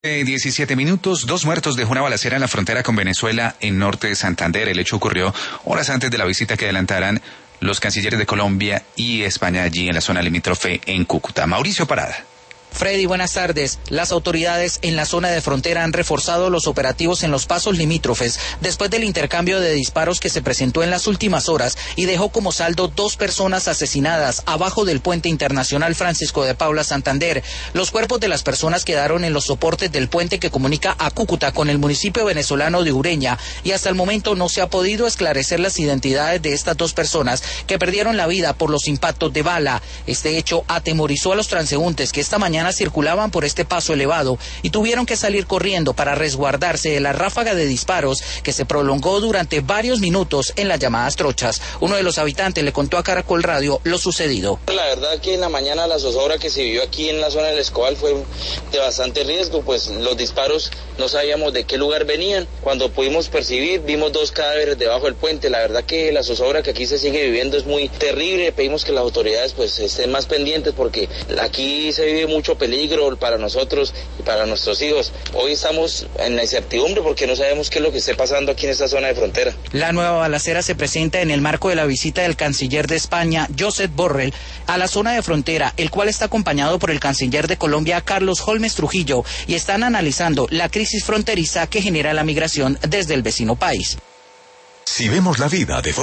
17 minutos, 2 muertos dejó una balacera en la frontera con Venezuela en norte de Santander. El hecho ocurrió horas antes de la visita que adelantaran los cancilleres de Colombia y España allí en la zona limítrofe en Cúcuta. Mauricio Parada. Freddy, buenas tardes. Las autoridades en la zona de frontera han reforzado los operativos en los pasos limítrofes después del intercambio de disparos que se presentó en las últimas horas y dejó como saldo 2 personas asesinadas abajo del puente internacional Francisco de Paula Santander. Los cuerpos de las personas quedaron en los soportes del puente que comunica a Cúcuta con el municipio venezolano de Ureña y hasta el momento no se ha podido esclarecer las identidades de estas 2 personas que perdieron la vida por los impactos de bala. Este hecho atemorizó a los transeúntes que esta mañana circulaban por este paso elevado y tuvieron que salir corriendo para resguardarse de la ráfaga de disparos que se prolongó durante varios minutos en las llamadas trochas. Uno de los habitantes le contó a Caracol Radio lo sucedido. La verdad que en la mañana la zozobra que se vivió aquí en la zona del Escobal fue de bastante riesgo, pues los disparos no sabíamos de qué lugar venían. Cuando pudimos percibir, vimos 2 cadáveres debajo del puente. La verdad que la zozobra que aquí se sigue viviendo es muy terrible. Pedimos que las autoridades pues estén más pendientes porque aquí se vive mucho peligro para nosotros y para nuestros hijos. Hoy estamos en la incertidumbre porque no sabemos qué es lo que esté pasando aquí en esta zona de frontera. La nueva balacera se presenta en el marco de la visita del canciller de España, Josep Borrell, a la zona de frontera, el cual está acompañado por el canciller de Colombia, Carlos Holmes Trujillo, y están analizando la crisis fronteriza que genera la migración desde el vecino país. Si vemos la vida de